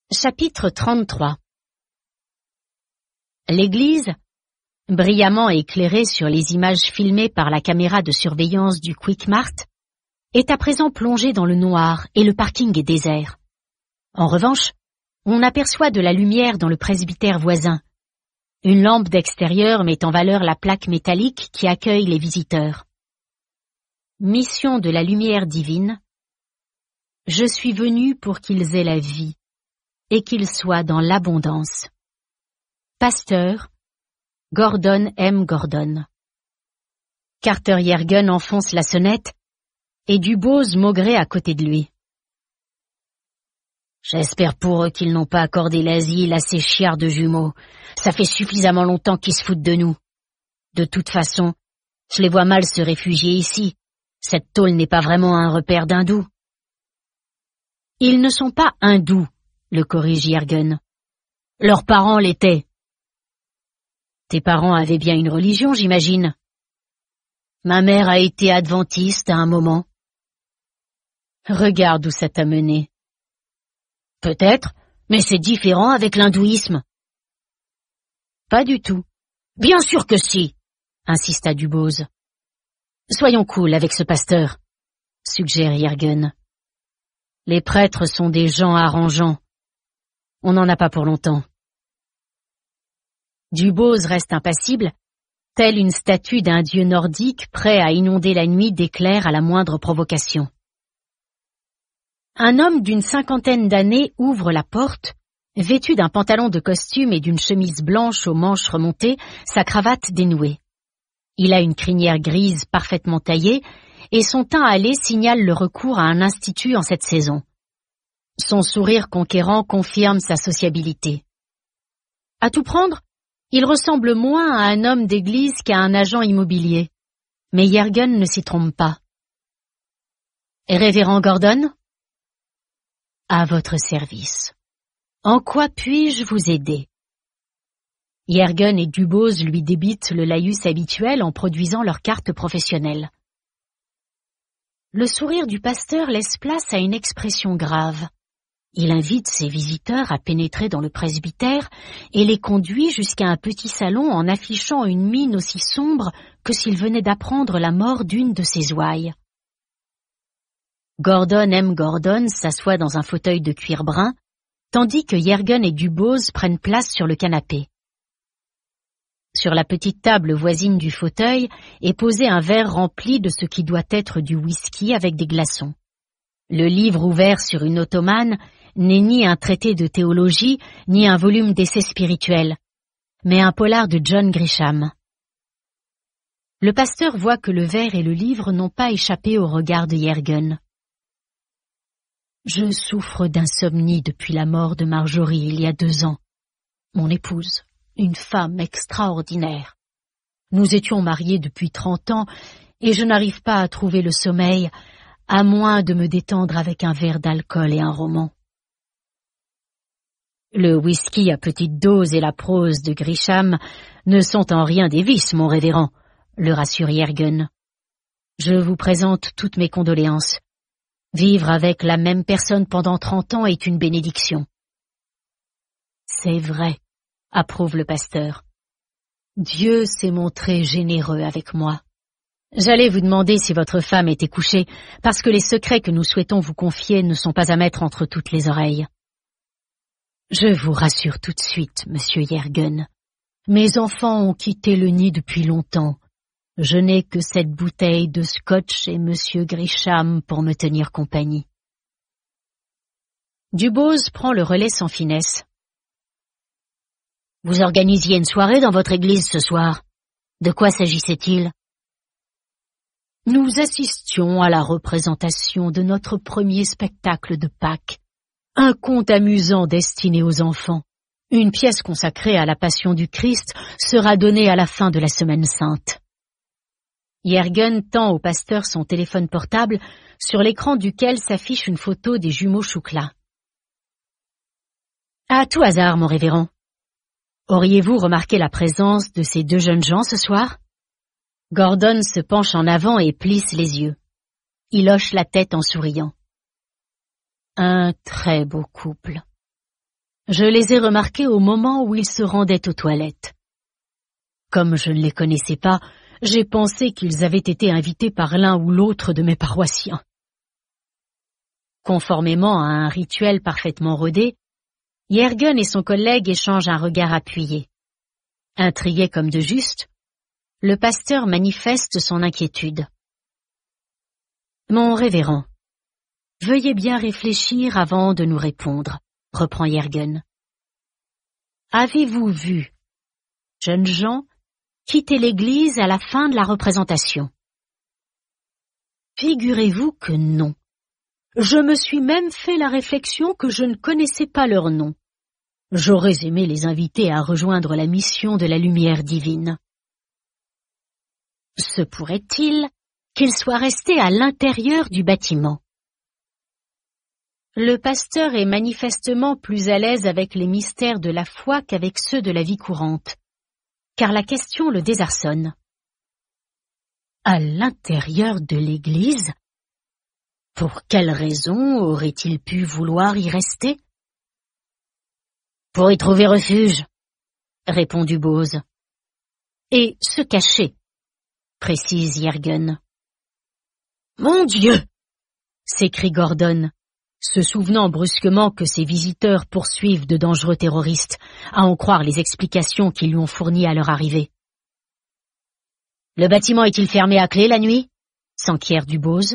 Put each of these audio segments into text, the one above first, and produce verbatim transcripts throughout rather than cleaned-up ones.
Chapitre trente-trois. L'église, brillamment éclairée sur les images filmées par la caméra de surveillance du Quick Mart, est à présent plongée dans le noir et le parking est désert. En revanche, on aperçoit de la lumière dans le presbytère voisin. Une lampe d'extérieur met en valeur la plaque métallique qui accueille les visiteurs. Mission de la lumière divine. Je suis venu pour qu'ils aient la vie et qu'ils soient dans l'abondance. Pasteur, Gordon M. Gordon. Carter Yergen enfonce la sonnette et Dubose maugrait à côté de lui. J'espère pour eux qu'ils n'ont pas accordé l'asile à ces chiards de jumeaux. Ça fait suffisamment longtemps qu'ils se foutent de nous. De toute façon, je les vois mal se réfugier ici. Cette tôle n'est pas vraiment un repère d'hindous. Ils ne sont pas hindous, le corrige Yergen. Leurs parents l'étaient. Tes parents avaient bien une religion, j'imagine. Ma mère a été adventiste à un moment. Regarde où ça t'a mené. Peut-être, mais c'est différent avec l'hindouisme. Pas du tout. Bien sûr que si, insista Dubose. Soyons cool avec ce pasteur, suggère Yergen. Les prêtres sont des gens arrangeants. On n'en a pas pour longtemps. Dubose reste impassible, tel une statue d'un dieu nordique prêt à inonder la nuit d'éclairs à la moindre provocation. Un homme d'une cinquantaine d'années ouvre la porte, vêtu d'un pantalon de costume et d'une chemise blanche aux manches remontées, sa cravate dénouée. Il a une crinière grise parfaitement taillée et son teint hâlé signale le recours à un institut en cette saison. Son sourire conquérant confirme sa sociabilité. À tout prendre, il ressemble moins à un homme d'église qu'à un agent immobilier. Mais Yergen ne s'y trompe pas. Révérend Gordon ? À votre service. En quoi puis-je vous aider ? Yergen et Dubose lui débitent le laïus habituel en produisant leur carte professionnelle. Le sourire du pasteur laisse place à une expression grave. Il invite ses visiteurs à pénétrer dans le presbytère et les conduit jusqu'à un petit salon en affichant une mine aussi sombre que s'il venait d'apprendre la mort d'une de ses ouailles. Gordon M. Gordon s'assoit dans un fauteuil de cuir brun, tandis que Yergen et Dubose prennent place sur le canapé. Sur la petite table voisine du fauteuil est posé un verre rempli de ce qui doit être du whisky avec des glaçons. Le livre ouvert sur une ottomane n'est ni un traité de théologie, ni un volume d'essais spirituels, mais un polar de John Grisham. Le pasteur voit que le verre et le livre n'ont pas échappé au regard de Yergen. Je souffre d'insomnie depuis la mort de Marjorie il y a deux ans. Mon épouse, une femme extraordinaire. Nous étions mariés depuis trente ans et je n'arrive pas à trouver le sommeil, à moins de me détendre avec un verre d'alcool et un roman. Le whisky à petite dose et la prose de Grisham ne sont en rien des vices, mon révérend, le rassure Yergen. Je vous présente toutes mes condoléances. Vivre avec la même personne pendant trente ans est une bénédiction. C'est vrai, approuve le pasteur. Dieu s'est montré généreux avec moi. J'allais vous demander si votre femme était couchée, parce que les secrets que nous souhaitons vous confier ne sont pas à mettre entre toutes les oreilles. Je vous rassure tout de suite, monsieur Yergen. Mes enfants ont quitté le nid depuis longtemps. Je n'ai que cette bouteille de scotch et monsieur Grisham pour me tenir compagnie. Dubose prend le relais sans finesse. Vous organisiez une soirée dans votre église ce soir. De quoi s'agissait-il ? Nous assistions à la représentation de notre premier spectacle de Pâques. Un conte amusant destiné aux enfants. Une pièce consacrée à la Passion du Christ sera donnée à la fin de la Semaine Sainte. Yergen tend au pasteur son téléphone portable, sur l'écran duquel s'affiche une photo des jumeaux Choukla. À tout hasard, mon révérend, auriez-vous remarqué la présence de ces deux jeunes gens ce soir ? Gordon se penche en avant et plisse les yeux. Il hoche la tête en souriant. Un très beau couple. Je les ai remarqués au moment où ils se rendaient aux toilettes. Comme je ne les connaissais pas, j'ai pensé qu'ils avaient été invités par l'un ou l'autre de mes paroissiens. Conformément à un rituel parfaitement rodé, Jürgen et son collègue échangent un regard appuyé. Intrigué comme de juste, le pasteur manifeste son inquiétude. Mon révérend, veuillez bien réfléchir avant de nous répondre, reprend Jürgen. Avez-vous vu, jeunes gens, quitter l'église à la fin de la représentation? Figurez-vous que non. Je me suis même fait la réflexion que je ne connaissais pas leur nom. J'aurais aimé les inviter à rejoindre la mission de la lumière divine. Se pourrait-il qu'ils soient restés à l'intérieur du bâtiment? Le pasteur est manifestement plus à l'aise avec les mystères de la foi qu'avec ceux de la vie courante, car la question le désarçonne. À l'intérieur de l'église? Pour quelle raison aurait-il pu vouloir y rester? Pour y trouver refuge, répond Dubose. Et se cacher, précise Jürgen. Mon Dieu! S'écrie Gordon, se souvenant brusquement que ses visiteurs poursuivent de dangereux terroristes, à en croire les explications qu'ils lui ont fournies à leur arrivée. Le bâtiment est-il fermé à clé la nuit? S'enquiert Dubose.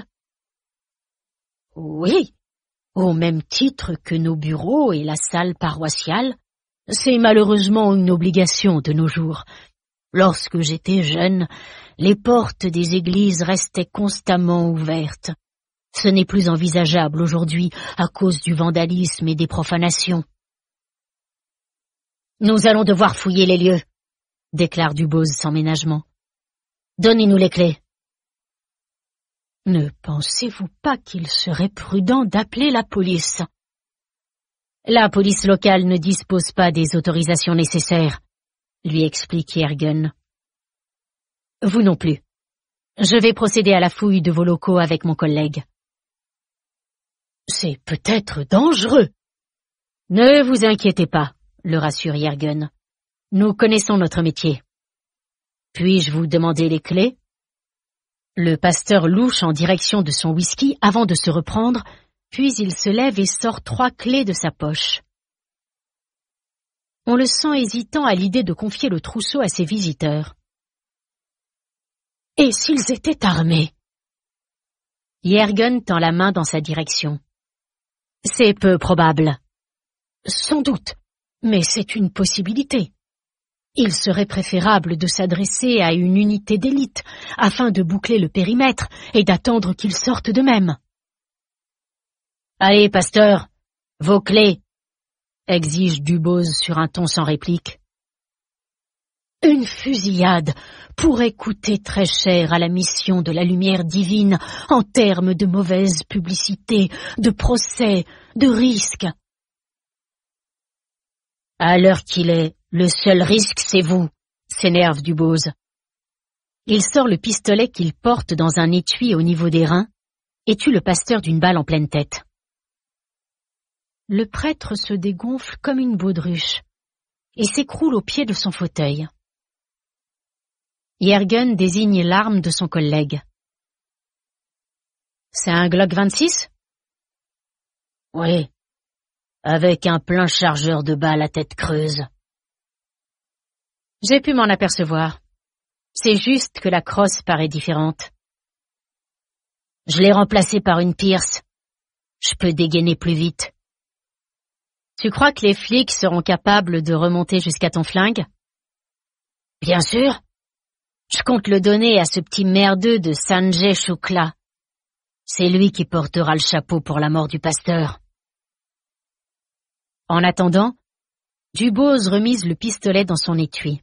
Oui, au même titre que nos bureaux et la salle paroissiale. C'est malheureusement une obligation de nos jours. Lorsque j'étais jeune, les portes des églises restaient constamment ouvertes. Ce n'est plus envisageable aujourd'hui à cause du vandalisme et des profanations. Nous allons devoir fouiller les lieux, déclare Dubose sans ménagement. Donnez-nous les clés. Ne pensez-vous pas qu'il serait prudent d'appeler la police? La police locale ne dispose pas des autorisations nécessaires, lui explique Jürgen. Vous non plus. Je vais procéder à la fouille de vos locaux avec mon collègue. C'est peut-être dangereux. Ne vous inquiétez pas, le rassure Jürgen. Nous connaissons notre métier. Puis-je vous demander les clés? Le pasteur louche en direction de son whisky avant de se reprendre, puis il se lève et sort trois clés de sa poche. On le sent hésitant à l'idée de confier le trousseau à ses visiteurs. Et s'ils étaient armés? Jürgen tend la main dans sa direction. C'est peu probable. Sans doute, mais c'est une possibilité. Il serait préférable de s'adresser à une unité d'élite afin de boucler le périmètre et d'attendre qu'ils sortent d'eux-mêmes. Allez, pasteur, vos clés, exige Dubose sur un ton sans réplique. Une fusillade pourrait coûter très cher à la mission de la lumière divine en termes de mauvaise publicité, de procès, de risques. À l'heure qu'il est, le seul risque, c'est vous, s'énerve Dubose. Il sort le pistolet qu'il porte dans un étui au niveau des reins et tue le pasteur d'une balle en pleine tête. Le prêtre se dégonfle comme une baudruche et s'écroule au pied de son fauteuil. Jürgen désigne l'arme de son collègue. C'est un Glock vingt-six? Oui, avec un plein chargeur de balles à tête creuse. J'ai pu m'en apercevoir. C'est juste que la crosse paraît différente. Je l'ai remplacée par une Pierce. Je peux dégainer plus vite. Tu crois que les flics seront capables de remonter jusqu'à ton flingue? Bien sûr. Je compte le donner à ce petit merdeux de Sanjay Shukla. C'est lui qui portera le chapeau pour la mort du pasteur. En attendant, Dubose remise le pistolet dans son étui.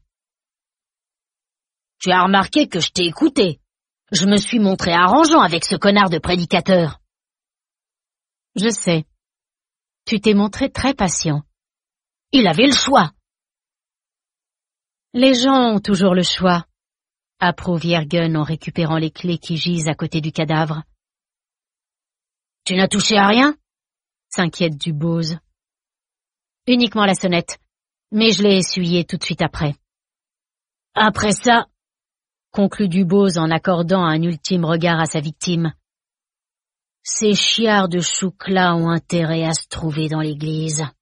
Tu as remarqué que je t'ai écouté. Je me suis montré arrangeant avec ce connard de prédicateur. Je sais. Tu t'es montré très patient. Il avait le choix. Les gens ont toujours le choix, approuve Jürgen en récupérant les clés qui gisent à côté du cadavre. Tu n'as touché à rien? S'inquiète Dubose. Uniquement la sonnette, mais je l'ai essuyée tout de suite après. Après ça, conclut Dubose en accordant un ultime regard à sa victime, ces chiards de choucla ont intérêt à se trouver dans l'église.